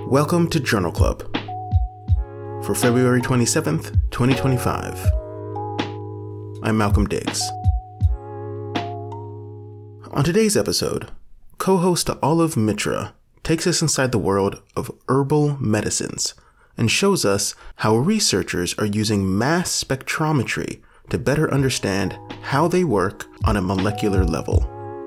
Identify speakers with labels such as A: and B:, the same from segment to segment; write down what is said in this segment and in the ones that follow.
A: Welcome to Journal Club for February 27th, 2025. I'm Malcolm Diggs. On today's episode, co-host Olive Mitra takes us inside the world of herbal medicines and shows us how researchers are using mass spectrometry to better understand how they work on a molecular level.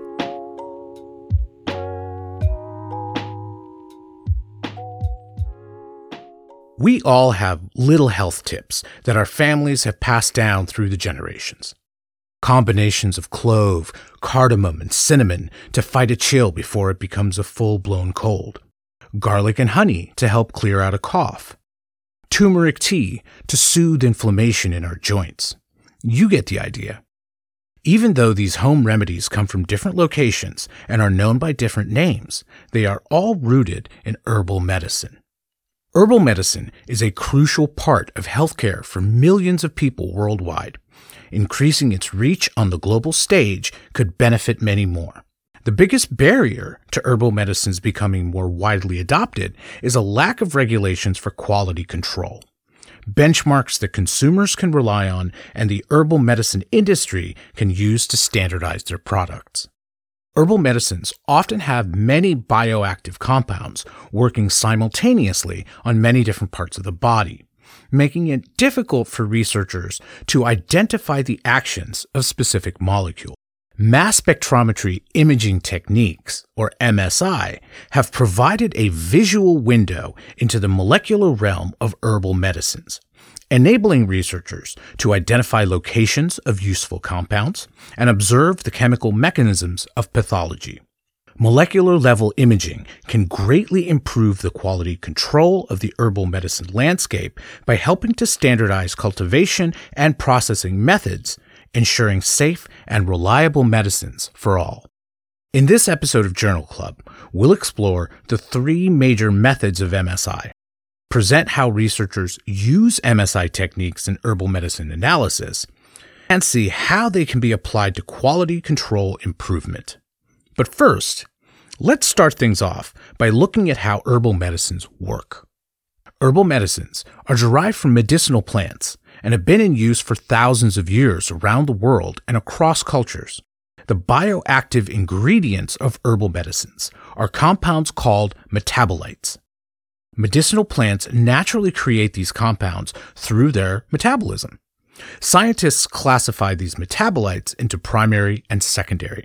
B: We all have little health tips that our families have passed down through the generations. Combinations of clove, cardamom, and cinnamon to fight a chill before it becomes a full-blown cold. Garlic and honey to help clear out a cough. Turmeric tea to soothe inflammation in our joints. You get the idea. Even though these home remedies come from different locations and are known by different names, they are all rooted in herbal medicine. Herbal medicine is a crucial part of healthcare for millions of people worldwide. Increasing its reach on the global stage could benefit many more. The biggest barrier to herbal medicines becoming more widely adopted is a lack of regulations for quality control. Benchmarks that consumers can rely on and the herbal medicine industry can use to standardize their products. Herbal medicines often have many bioactive compounds working simultaneously on many different parts of the body, making it difficult for researchers to identify the actions of specific molecules. Mass spectrometry imaging techniques, or MSI, have provided a visual window into the molecular realm of herbal medicines, enabling researchers to identify locations of useful compounds and observe the chemical mechanisms of pathology. Molecular-level imaging can greatly improve the quality control of the herbal medicine landscape by helping to standardize cultivation and processing methods, ensuring safe and reliable medicines for all. In this episode of Journal Club, we'll explore the three major methods of MSI, present how researchers use MSI techniques in herbal medicine analysis, and see how they can be applied to quality control improvement. But first, let's start things off by looking at how herbal medicines work. Herbal medicines are derived from medicinal plants and have been in use for thousands of years around the world and across cultures. The bioactive ingredients of herbal medicines are compounds called metabolites. Medicinal plants naturally create these compounds through their metabolism. Scientists classify these metabolites into primary and secondary.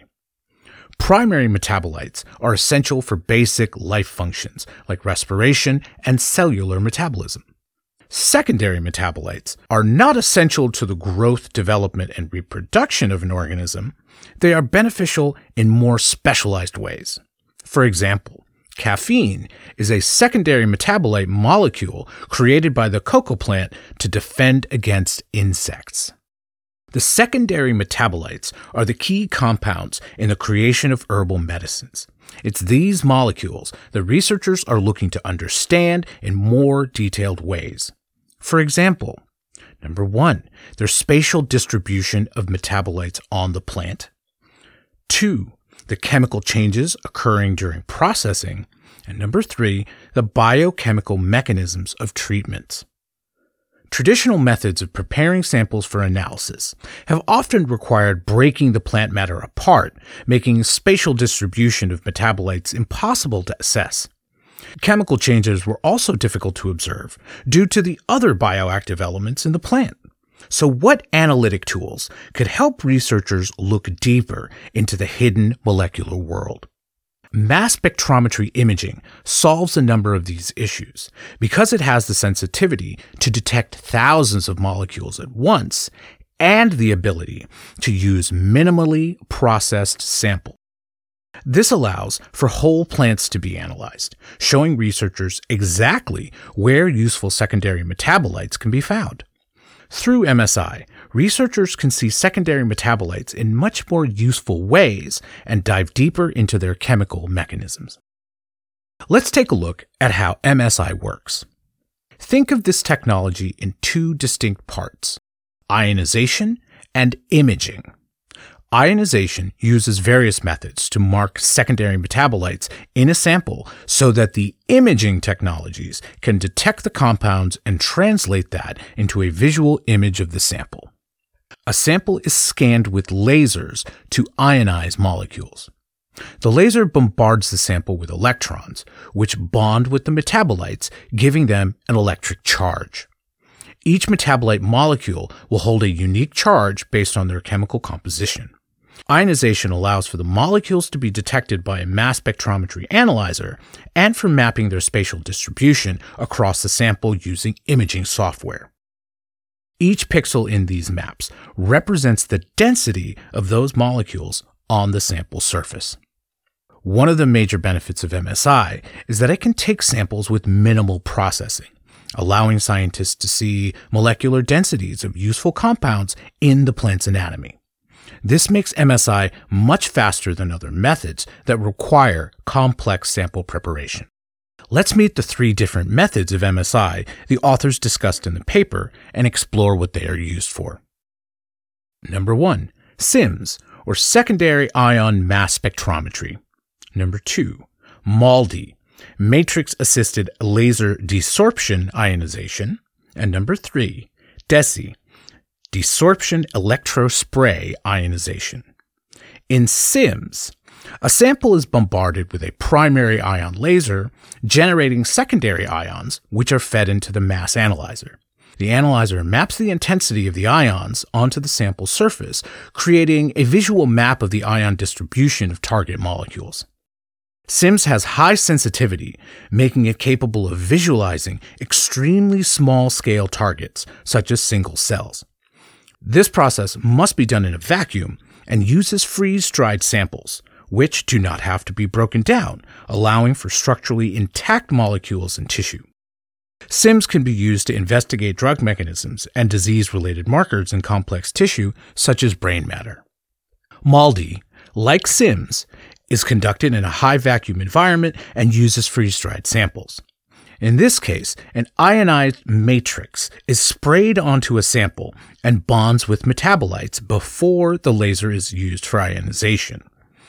B: Primary metabolites are essential for basic life functions like respiration and cellular metabolism. Secondary metabolites are not essential to the growth, development, and reproduction of an organism. They are beneficial in more specialized ways. For example, caffeine is a secondary metabolite molecule created by the cocoa plant to defend against insects. The secondary metabolites are the key compounds in the creation of herbal medicines. It's these molecules that researchers are looking to understand in more detailed ways. For example, number 1, their spatial distribution of metabolites on the plant. 2, the chemical changes occurring during processing. And number 3, the biochemical mechanisms of treatments. Traditional methods of preparing samples for analysis have often required breaking the plant matter apart, making spatial distribution of metabolites impossible to assess. Chemical changes were also difficult to observe due to the other bioactive elements in the plant. So what analytic tools could help researchers look deeper into the hidden molecular world? Mass spectrometry imaging solves a number of these issues because it has the sensitivity to detect thousands of molecules at once and the ability to use minimally processed samples. This allows for whole plants to be analyzed, showing researchers exactly where useful secondary metabolites can be found. Through MSI, researchers can see secondary metabolites in much more useful ways and dive deeper into their chemical mechanisms. Let's take a look at how MSI works. Think of this technology in two distinct parts: ionization and imaging. Ionization uses various methods to mark secondary metabolites in a sample so that the imaging technologies can detect the compounds and translate that into a visual image of the sample. A sample is scanned with lasers to ionize molecules. The laser bombards the sample with electrons, which bond with the metabolites, giving them an electric charge. Each metabolite molecule will hold a unique charge based on their chemical composition. Ionization allows for the molecules to be detected by a mass spectrometry analyzer and for mapping their spatial distribution across the sample using imaging software. Each pixel in these maps represents the density of those molecules on the sample surface. One of the major benefits of MSI is that it can take samples with minimal processing, allowing scientists to see molecular densities of useful compounds in the plant's anatomy. This makes MSI much faster than other methods that require complex sample preparation. Let's meet the 3 different methods of MSI the authors discussed in the paper and explore what they are used for. Number 1, SIMS, or Secondary Ion Mass Spectrometry. Number 2, MALDI, Matrix-Assisted Laser Desorption Ionization. And number 3, DESI, Desorption Electrospray Ionization. In SIMS, a sample is bombarded with a primary ion laser, generating secondary ions, which are fed into the mass analyzer. The analyzer maps the intensity of the ions onto the sample surface, creating a visual map of the ion distribution of target molecules. SIMS has high sensitivity, making it capable of visualizing extremely small-scale targets, such as single cells. This process must be done in a vacuum and uses freeze-dried samples, which do not have to be broken down, allowing for structurally intact molecules and tissue. SIMS can be used to investigate drug mechanisms and disease-related markers in complex tissue, such as brain matter. MALDI, like SIMS, is conducted in a high-vacuum environment and uses freeze-dried samples. In this case, an ionized matrix is sprayed onto a sample and bonds with metabolites before the laser is used for ionization.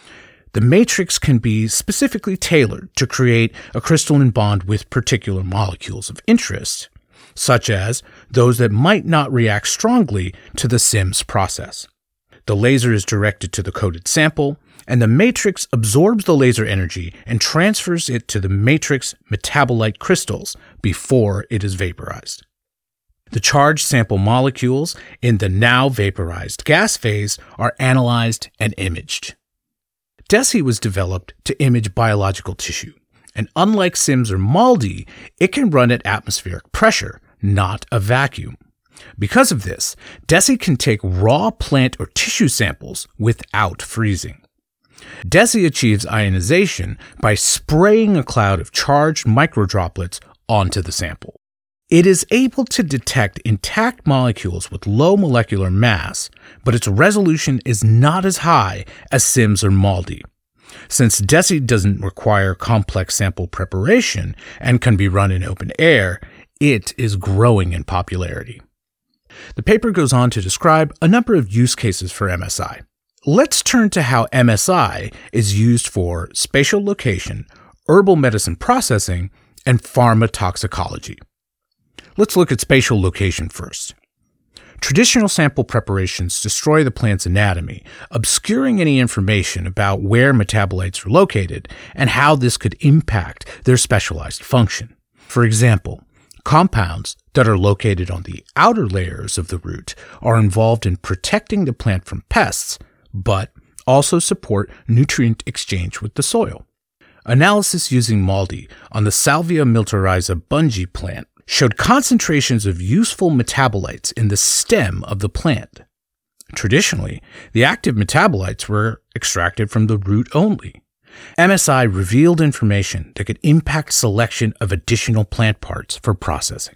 B: The matrix can be specifically tailored to create a crystalline bond with particular molecules of interest, such as those that might not react strongly to the SIMS process. The laser is directed to the coated sample, and the matrix absorbs the laser energy and transfers it to the matrix metabolite crystals before it is vaporized. The charged sample molecules in the now vaporized gas phase are analyzed and imaged. DESI was developed to image biological tissue, and unlike SIMS or MALDI, it can run at atmospheric pressure, not a vacuum. Because of this, DESI can take raw plant or tissue samples without freezing. DESI achieves ionization by spraying a cloud of charged microdroplets onto the sample. It is able to detect intact molecules with low molecular mass, but its resolution is not as high as SIMS or MALDI. Since DESI doesn't require complex sample preparation and can be run in open air, it is growing in popularity. The paper goes on to describe a number of use cases for MSI. Let's turn to how MSI is used for spatial location, herbal medicine processing, and pharma toxicology. Let's look at spatial location first. Traditional sample preparations destroy the plant's anatomy, obscuring any information about where metabolites are located and how this could impact their specialized function. For example, compounds that are located on the outer layers of the root are involved in protecting the plant from pests, but also support nutrient exchange with the soil. Analysis using MALDI on the Salvia militariza bungi plant showed concentrations of useful metabolites in the stem of the plant. Traditionally, the active metabolites were extracted from the root only. MSI revealed information that could impact selection of additional plant parts for processing.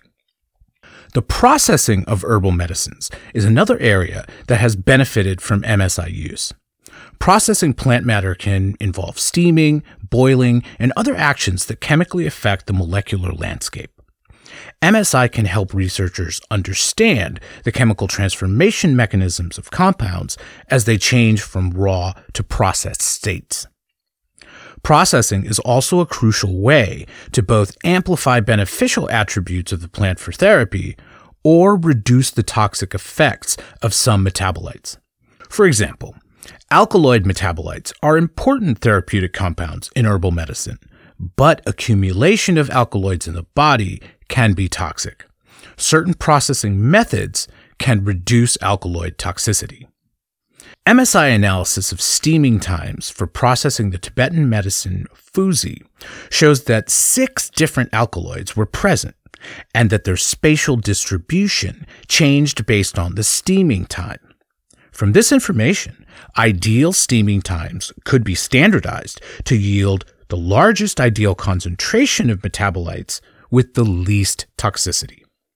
B: The processing of herbal medicines is another area that has benefited from MSI use. Processing plant matter can involve steaming, boiling, and other actions that chemically affect the molecular landscape. MSI can help researchers understand the chemical transformation mechanisms of compounds as they change from raw to processed states. Processing is also a crucial way to both amplify beneficial attributes of the plant for therapy or reduce the toxic effects of some metabolites. For example, alkaloid metabolites are important therapeutic compounds in herbal medicine, but accumulation of alkaloids in the body can be toxic. Certain processing methods can reduce alkaloid toxicity. MSI analysis of steaming times for processing the Tibetan medicine Fuzi shows that 6 different alkaloids were present and that their spatial distribution changed based on the steaming time. From this information, ideal steaming times could be standardized to yield the largest ideal concentration of metabolites with the least toxicity.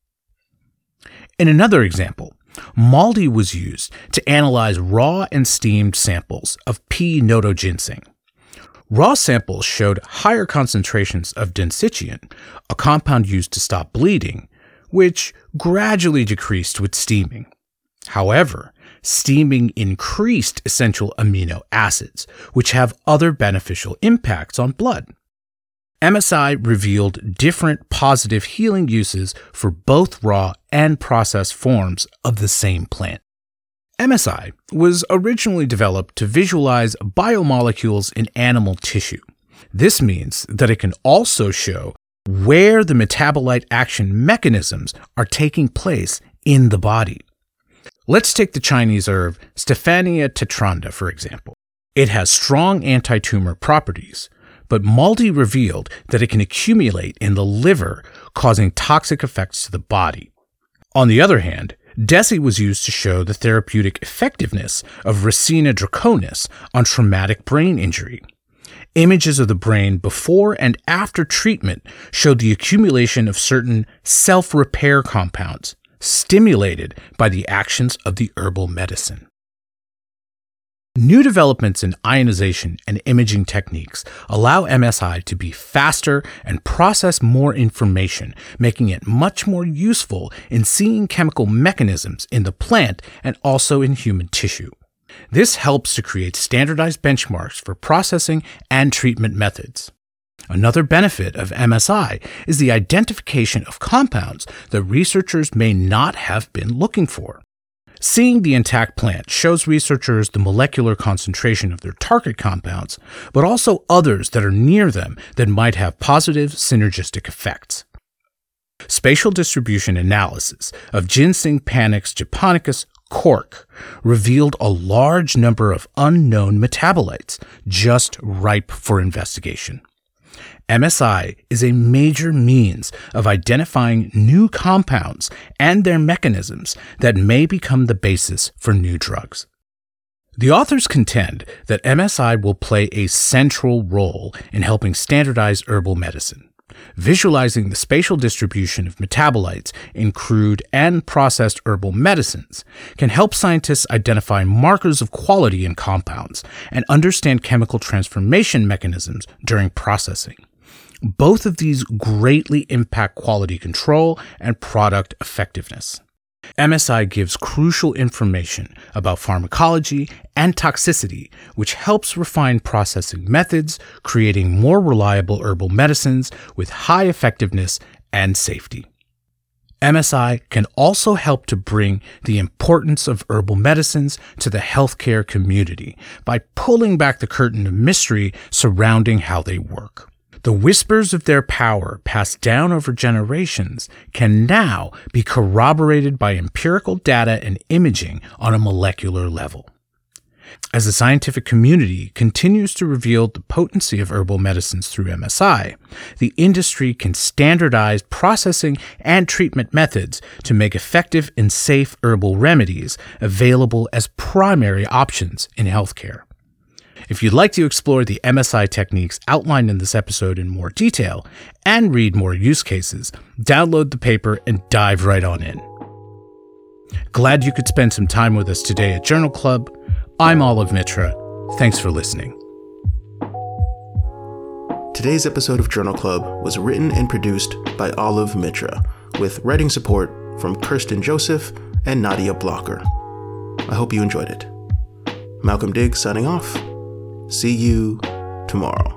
B: In another example, MALDI was used to analyze raw and steamed samples of P. notoginseng. Raw samples showed higher concentrations of densichin, a compound used to stop bleeding, which gradually decreased with steaming. However, steaming increased essential amino acids, which have other beneficial impacts on blood. MSI revealed different positive healing uses for both raw and processed forms of the same plant. MSI was originally developed to visualize biomolecules in animal tissue. This means that it can also show where the metabolite action mechanisms are taking place in the body. Let's take the Chinese herb Stephania tetranda, for example. It has strong anti-tumor properties, but MALDI revealed that it can accumulate in the liver, causing toxic effects to the body. On the other hand, DESI was used to show the therapeutic effectiveness of Racina draconis on traumatic brain injury. Images of the brain before and after treatment showed the accumulation of certain self-repair compounds, stimulated by the actions of the herbal medicine. New developments in ionization and imaging techniques allow MSI to be faster and process more information, making it much more useful in seeing chemical mechanisms in the plant and also in human tissue. This helps to create standardized benchmarks for processing and treatment methods. Another benefit of MSI is the identification of compounds that researchers may not have been looking for. Seeing the intact plant shows researchers the molecular concentration of their target compounds, but also others that are near them that might have positive synergistic effects. Spatial distribution analysis of Ginseng panax japonicus cork revealed a large number of unknown metabolites, just ripe for investigation. MSI is a major means of identifying new compounds and their mechanisms that may become the basis for new drugs. The authors contend that MSI will play a central role in helping standardize herbal medicine. Visualizing the spatial distribution of metabolites in crude and processed herbal medicines can help scientists identify markers of quality in compounds and understand chemical transformation mechanisms during processing. Both of these greatly impact quality control and product effectiveness. MSI gives crucial information about pharmacology and toxicity, which helps refine processing methods, creating more reliable herbal medicines with high effectiveness and safety. MSI can also help to bring the importance of herbal medicines to the healthcare community by pulling back the curtain of mystery surrounding how they work. The whispers of their power passed down over generations can now be corroborated by empirical data and imaging on a molecular level. As the scientific community continues to reveal the potency of herbal medicines through MSI, the industry can standardize processing and treatment methods to make effective and safe herbal remedies available as primary options in healthcare. If you'd like to explore the MSI techniques outlined in this episode in more detail and read more use cases, download the paper and dive right on in. Glad you could spend some time with us today at Journal Club. I'm Olive Mitra. Thanks for listening.
A: Today's episode of Journal Club was written and produced by Olive Mitra, with writing support from Kirsten Joseph and Nadia Blocker. I hope you enjoyed it. Malcolm Diggs signing off. See you tomorrow.